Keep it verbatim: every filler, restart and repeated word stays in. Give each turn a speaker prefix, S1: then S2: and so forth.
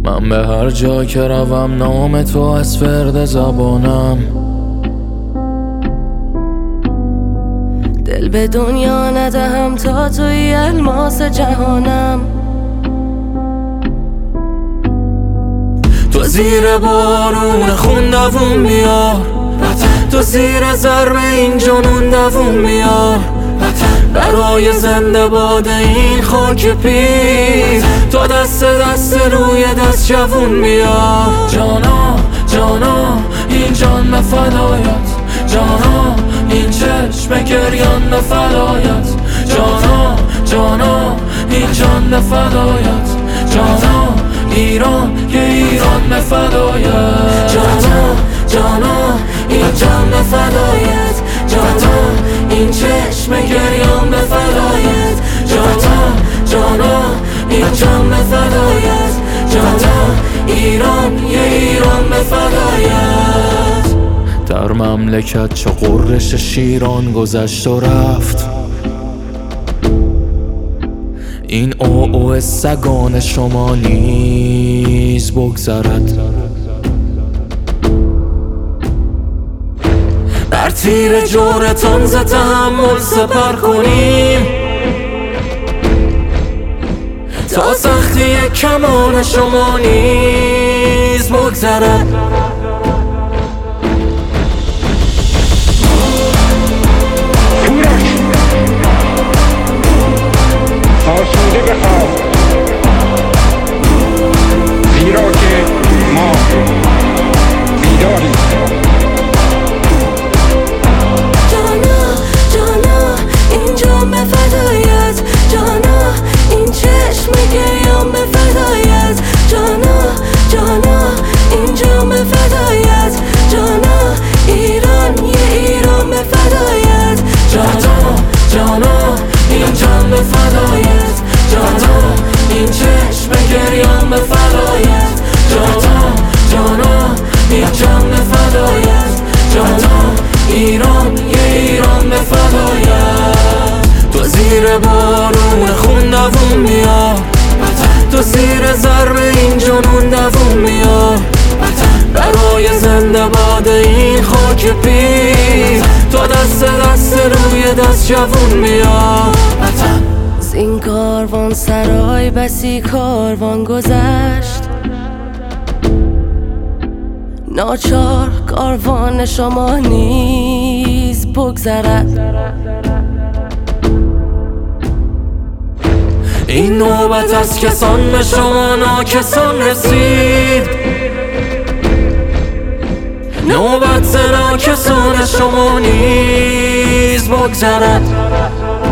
S1: من به هر جا که روم نام تو از فرد زبانم.
S2: دل به دنیا ندهم تا توی الماس جهانم.
S1: تو زیر بارون خون دووم بیار، تو زیر ضرب این جنون دووم بیار. برای زنده باد این خاک پیر تو دست دست روی دست جوون بیار. جانا جانا این جان به فدایت، جانا این چشم گریان به فدایت. جانا جانا این جان به فدایت، جانا ایران یه ایران به فدایت. جانا جانا این جان به فدایت، جانا این چشم گریان به فدایت. جانا جانا این جان به فدایت، جانا ایران یه ایران به فدایت. در مملکت چه قررش شیران گذشت و رفت، این او او سگان شما نیز بگذرد. بر تیر جورتان ز تحمل سپر کنیم، تا سختی کمان شما نیز بگذرد.
S3: آسوده بخواب، زیرا که ما بیداریم.
S2: جانا جانا این جان به فدایت، جانا این چشم گریان به فدایت. جانا جانا این جان به فدایت، جانا ایران یه ایران به فدایت.
S1: جانا جانا این جان به فدایت، جانا این چشم گریان به فدایت. جانا جانا این جان به فدایت، جانا ایران یه ایران به فدایت. تو زیر بارون خون دووم بیار، تو زیر ضرب این جنون دووم بیار. برای زنده باد این خاک پیر تو دست دست روی دست جوون بیار.
S2: زین کاروان سرای بسی کاروان گذشت، ناچار کاروان شما نیز بگذرد.
S1: این نوبت از کسان به شما ناکسان رسید، نوبت ز ناکسان شما نیز بگذرد.